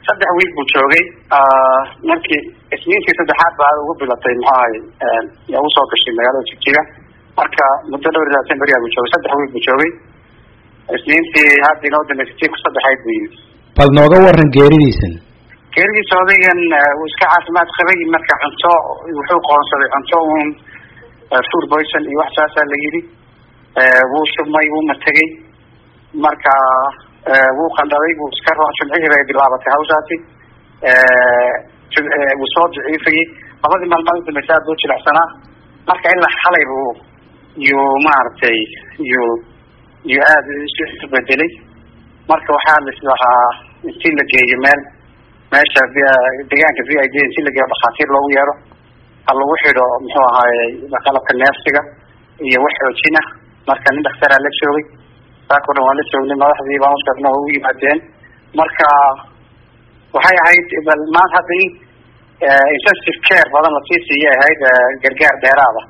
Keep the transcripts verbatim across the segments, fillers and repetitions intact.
saddex wiil buu joogay markii isniintii saddexaad baa ugu bilatay maxay yaa u soo gashay magaalada Jigjiga marka muddo dhowr iyo labaatan beri buu joogay saddex wiil buu joogay isniintii hadda inoo dambeysay ku saddexaad buu yimid bal nooga waran geeridiisan geeridiisa odaygan uu iska caafimaad qabay marka cunto wuxuu qoonsaday cunto uun food poison iyo wax saas la yiri wuu shubmay wuu matagay marka wuu qandaday wuu iska raacay bay bilaabatay hawshaasi ee wuu soo dhicifay labadii maalmood ee masaad uu jilacsana marka ilaa xalay buu iyo maartay iyo iyo aad isu bedelay marka waxaa la islahaa intii la geeyo meel meesha deegaanka V I D intii la geeyo dhakhaatiir loogu yeero hal lagu xidho muxuu ahaayay qalabka neefsiga iyo wax xoojina marka nin dhakhtar la joogay taako dhan la joogay madaxdii baa markaasna u yimaadeen marka waxay ahayd bal ma hadii intensive care badan la siiyay ahayd gargaar dheeraada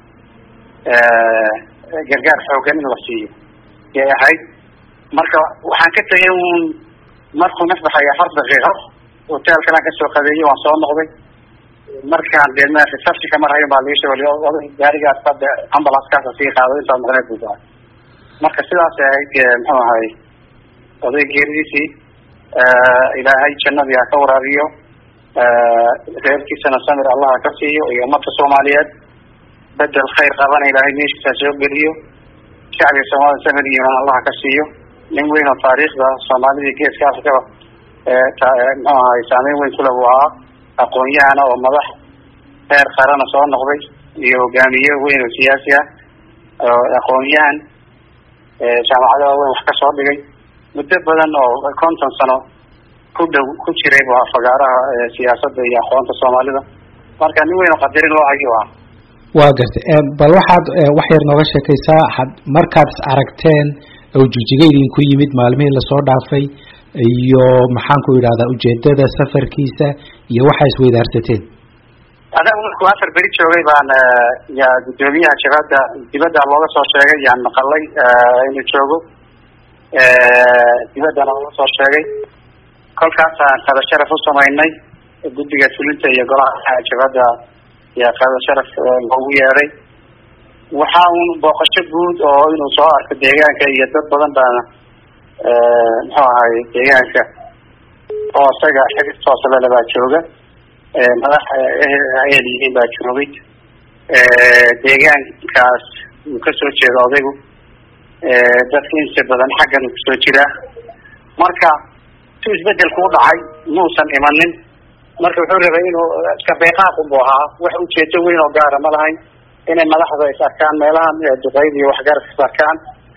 ee gargaar xoogan in la siiyo ee ahayd marka waxaan ka tagay uun markuu nasbaxay afar daqiiqo hotelka ka soo qadeeyay waan soo noqday markaan deemaa reception mar hayo baa leeshay wali gaariga sabta ambulance ka sii qaaday inta maqnay buu marka sidaas ay muxuu ahay oday geeridiisii ee ilaahay jannada ka waraabiyo ee reerkiisana samir Allah ka siiyo iyo ummadda Soomaaliyeed بدل خير قبنا إلى هاي ميش تسوق اليوم شعب الصومال سمر يوم الله كسيو من وين التاريخ ذا صومالي كيس كاف كوا آه يسامي وين كله هو أقوياء أنا ومضح خير خيرنا صار نقضي يوجامية وين السياسية أقوياء شعب على وين وحكي صار بيجي متبادل أو كونتن سنة كل كل شيء ريبها فجارة سياسة يا أخوان الصومالي ذا مركان وين قدر الله أيوة waa gartay bal waxaad wax yar nooga sheekaysaa had markaad aragteen oo Jigjiga ku yimid maalmihii la soo dhaafay iyo maxaan ku yiraahdaa ujeedada safarkiisa iyo waxa is weydaarsateen anagu markuu afar beri joogay baan ya gudoomiyaha shaqada dibadda looga soo sheegay yaan maqalay inuu joogo ee dibadda looga soo sheegay kolkaas aan qada sharaf u sameynay guddiga fulinta iyo golaha shaqada يا قادة شرف مويري وحاول بقشة جود أو إنه صار كديجان كي يدب بدن بنا هاي ديجان ك أو سجى حدث فاصلة لباشوجة ملاح عيالي باشوجي ديجان كاس مكسر شيء راضيه دفين سبدان حاجة مكسر شيء مركا توش بدل كود عاي موسم إيمانين marka wuxuu rabay inuu ka beeqaaq u boohaa wax uu jeedo weyn oo gaar ah ma lahayn inay madaxda ay saarkaan meelahan duqeyd iyo wax gaar ah saarkaan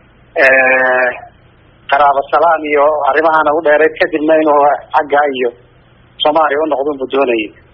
ee qaraabo salaam iyo arrimahan u dheereed kadibna inuu xagga iyo Soomaaliya u noqdo budoonay